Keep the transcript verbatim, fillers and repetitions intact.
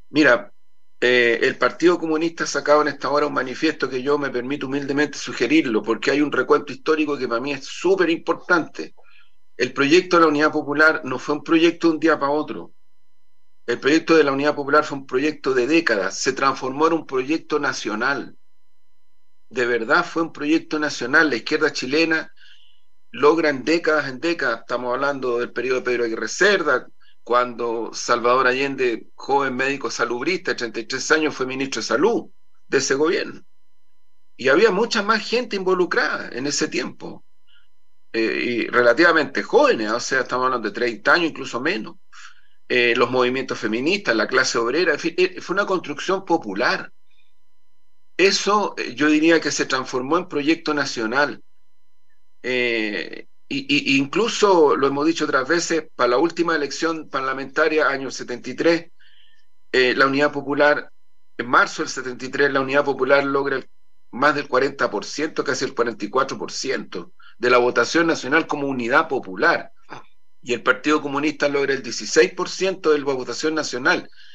Mira, eh, el Partido Comunista ha sacado en esta hora un manifiesto que yo me permito humildemente sugerirlo, porque hay un recuento histórico que para mí es súper importante. El proyecto de la Unidad Popular no fue un proyecto de un día para otro. El proyecto de la Unidad Popular fue un proyecto de décadas, se transformó en un proyecto nacional. De verdad fue un proyecto nacional. La izquierda chilena logra en décadas, en décadas, estamos hablando del periodo de Pedro Aguirre Cerda, cuando Salvador Allende, joven médico salubrista, de treinta y tres años, fue ministro de Salud de ese gobierno. Y había mucha más gente involucrada en ese tiempo, eh, y relativamente jóvenes, o sea, estamos hablando de treinta años, incluso menos. Eh, los movimientos feministas, la clase obrera, en fin, eh, fue una construcción popular. Eso eh, yo diría que se transformó en proyecto nacional. Eh, y, y, incluso lo hemos dicho otras veces, para la última elección parlamentaria, año setenta y tres, eh, la Unidad Popular, en marzo del setenta y tres, la Unidad Popular logra el, más del cuarenta por ciento, casi el cuarenta y cuatro por ciento de la votación nacional como unidad popular. Y el Partido Comunista logra el dieciséis por ciento de la votación nacional.